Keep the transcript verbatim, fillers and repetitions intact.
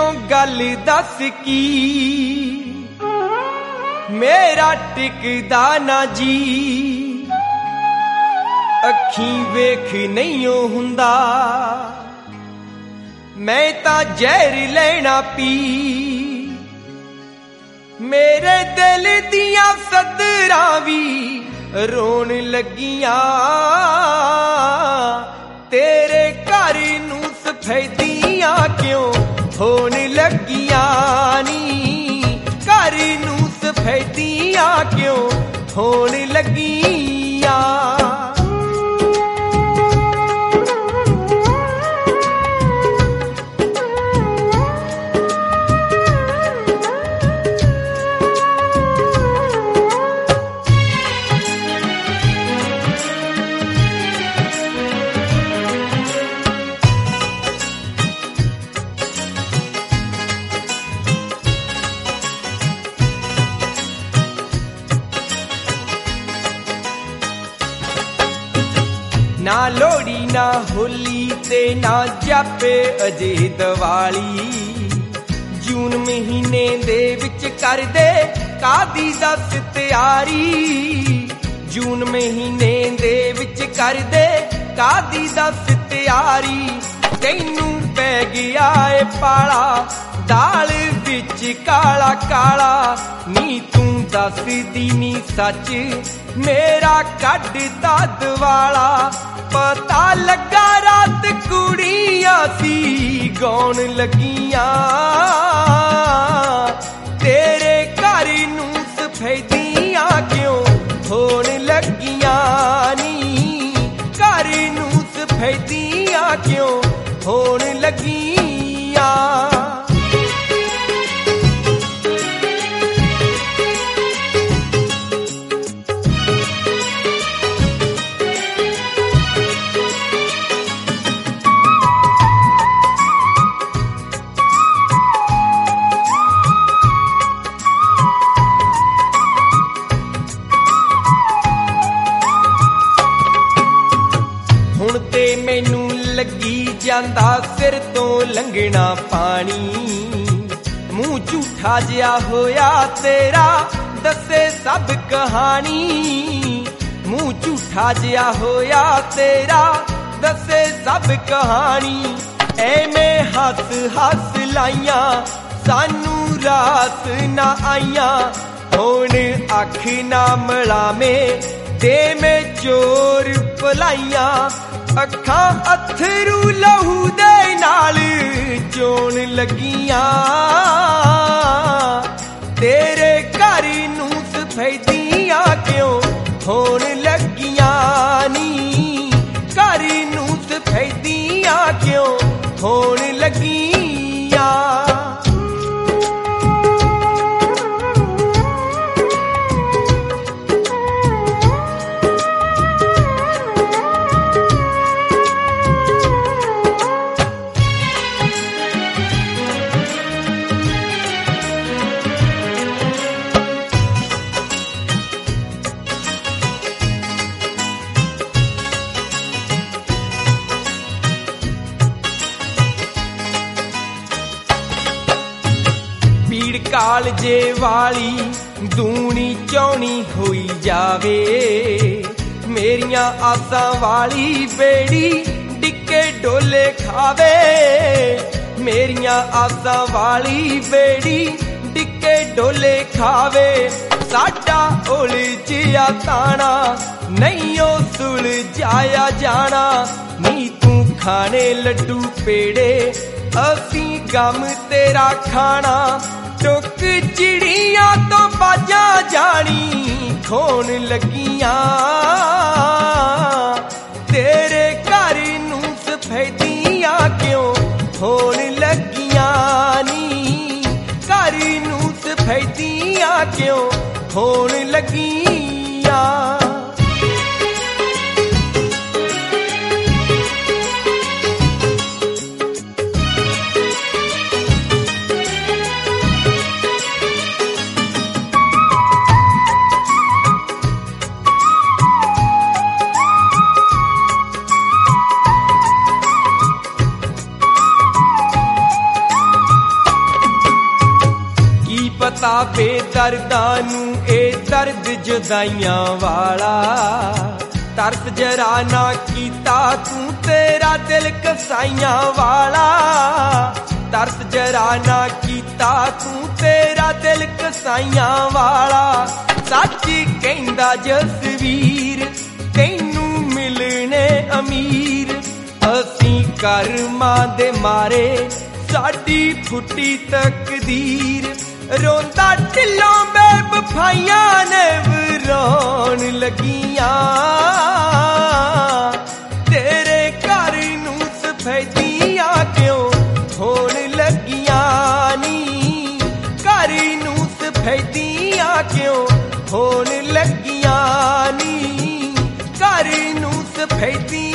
गल दस की मेरा टिकदा ना जी अखी वेख नहीं हुंदा मैं ता जहर लेना पी मेरे दिल दिया सदरा भी रोन लगियां तेरे घर नू सफेदियां क्यों होन लगियां नी घर नू सफेदियां क्यों होन लगियां ना लोड़ी ना होली ते ना जापे अजे दिवाली जून महीने दे विच कर दे कादी दस तैयारी जून महीने दे विच कर दे कादी दस तैयारी तैनू पै गया ए पाला दाल विच काला काला नी तू दस दी नी सच मेरा कड्डदा दवाला पता लगा रात कुड़ियां सी गौन लगियां तेरे घर नू सफेदियां क्यों होन लगियां नी घर नू सफेदियां क्यों होन लगियां मैनू लगी जांदा सिर तो लंघना पानी मुंह झूठा जिहा होया तेरा दसे सब कहानी मुंह झूठा जिहा होया तेरा दसे सब कहानी एवें हस हस लाइया सानू रात ना आईया हुण अख ना मिलावे दे मैं चोर भलाइया अखां अथरू लहू दे नाल चोन लगियां तेरे घर नू सफेदियां क्यों होन लगियां नी घर नू सफेदियां क्यों होन लगियां कालजे वाली दूनी चौनी होई जावे मेरियां आसां वाली बेड़ी डिक्के डोले खावे मेरियां आसां वाली बेड़ी डिक्के डोले खावे साडा उलझिया ताना नहीं ओ सुलझाया जाना नी तू खाने लड्डू पेड़े असी गम तेरा खाना टुक चिड़िया तो बाजा जानी खोन लगियां तेरे घर नू सफेदियां क्यों होन लगियां नी घर नू सफेदियां क्यों होन लगियां करता बेदर्दां नूं ए दर्द जुदाइयां वाला। तरस जरा ना कीता तू तेरा दिल कसाइयां वाला। तरस जरा ना कीता तू तेरा दिल कसाइयां वाला। सच कहंदा जसवीर तैनू मिलने अमीर। असीं कर्मां दे मारे साडी फुटी तकदीर। रोंदा ढिलों बेवफाइयां ने वराउण लगियां। तेरे घर नूं सफेदियां क्यों होण लगियां नी। घर नूं सफेदियां क्यों होण लगियां नी। घर नूं सफेदियां